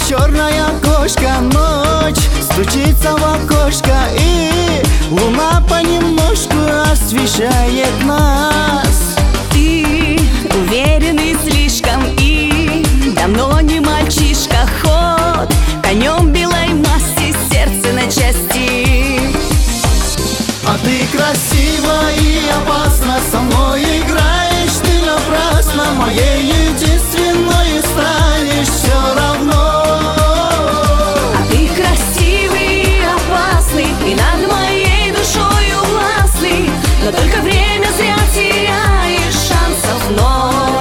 черная кошка, ночь стучится в окошко, и луна понемножку освещает нас. Ты уверенный слишком и давно не мальчишка. Ход конем белой масти, сердце на части. А ты красива и опасна, со мной играешь ты напрасно. Моей единственной станешь все равно. А ты красивый и опасный, и над моей душою властный, но только время зря теряешь, шансов ноль.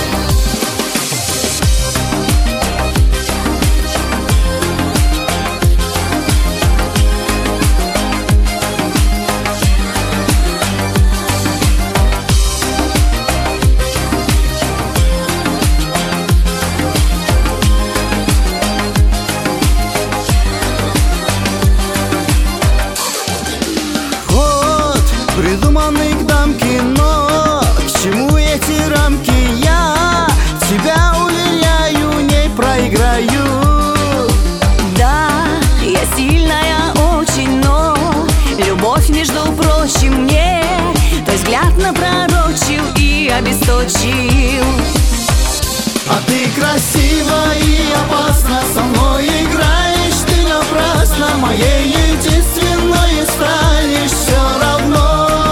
Придуманный к дамке, но к чему эти рамки? Я тебя уверяю, не проиграю. Да, я сильная очень, но любовь, между прочим, мне твой взгляд напророчил и обесточил. А ты красива и опасна, со мной играешь ты напрасно. Моей единственной станешь все равно.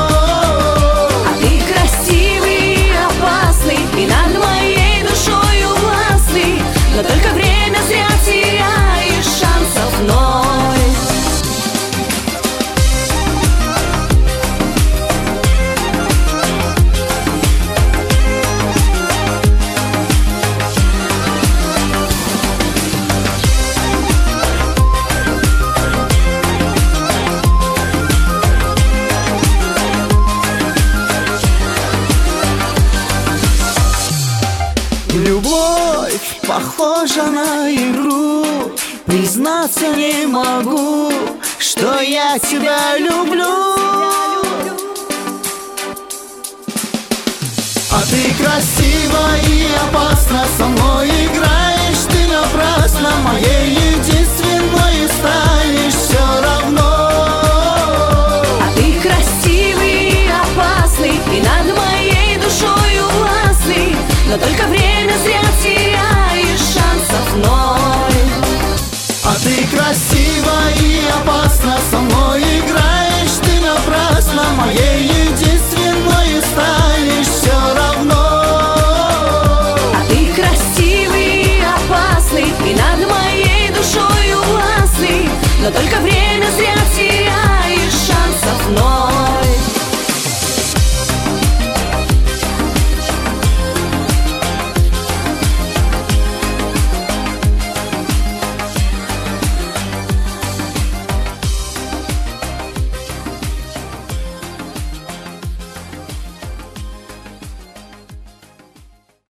И над моей душою властный, но только время зря теряешь, шансов ноль. Любовь похожа на игру, признаться не могу, что я тебя люблю. А ты красива и опасна, со мной играешь ты напрасно. Моей единственной станешь все равно. А ты красивый и опасный, и над моей душою властный, но только время зря теряешь, шансов ноль. А ты красива и опасна, со мной играешь ты напрасно. Моей единственной станешь все равно. А ты красивый и опасный, и над моей душою властный, но только время